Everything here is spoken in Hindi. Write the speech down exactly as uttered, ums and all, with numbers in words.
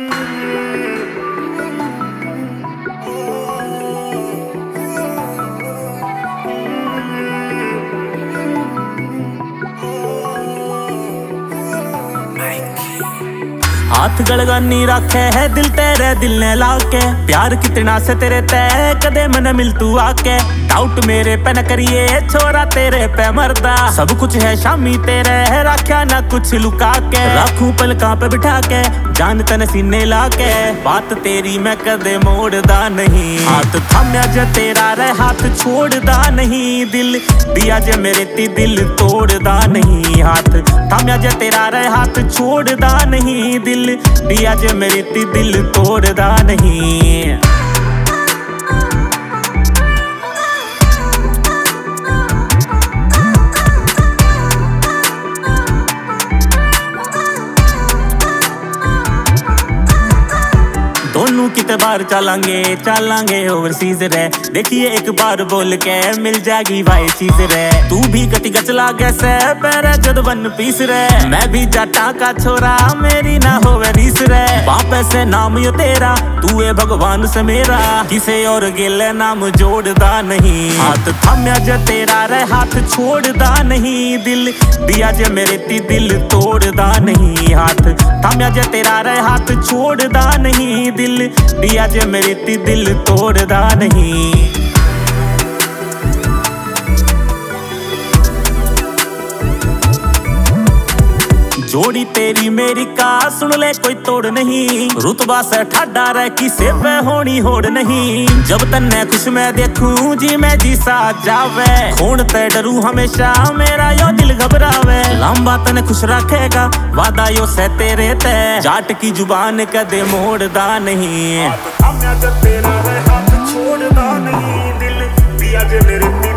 हाथ गलगानी रखे है दिल तेरे दिल ने लाके, प्यार कितना से तेरे तय कदे मन मिल तू आके। डाउट मेरे पे न करिए छोरा तेरे पे मरदा, सब कुछ है शामी तेरे है राख्या ना कुछ लुका के। रखूं पलकां पे बिठा के जान तन सीने लाके, बात तेरी मैं कदे मोड़दा नहीं। हाथ थाम्या जे तेरा रे हाथ छोड़दा नहीं, दिल दिया जे मेरे ती दिल तोड़दा नहीं। हाथ थाम्या जे तेरा रे हाथ छोड़दा नहीं, दिल दिया जे मेरी ती दिल तोड़दा नहीं। दोनों किते बार चलांगे चलांगे ओवरसीज रे, देखिए एक बार बोल के मिल जाएगी भाई चीज रे। तू भी गति गच लागे से पैर जद वन पीस रे, मैं भी जाटा का छोरा मेरी ना होवे रीस रे। बापे से नाम यो तेरा तू है भगवान से मेरा, किसे और गिले नाम जोड़दा नहीं। हाथ थाम्या जे तेरा रे हाथ छोड़दा नहीं, दिल दिया जे मेरे ती दिल तोड़दा नहीं। हाथ थाम्या जे तेरा रे हाथ छोड़दा नहीं, दिल दिया जे मेरी ती दिल तोड़दा नहीं। जोड़ी तेरी मेरी का सुन ले कोई तोड़ नहीं, रुतबा से ठाडा रह किसे पे होनी होड़ नहीं। जब तन्ने खुश मैं देखूं जी मैं जी सा जावे, खून ते डरू हमेशा मेरा यो दिल घबरावे। लंबा तने खुश रखेगा वादा यो से तेरे ते, जाट की जुबान कदे मोड़दा नहीं। हाथ थाम्या जे तेरा रे हाथ छोड़दा नहीं, दिल दिया जे मेरे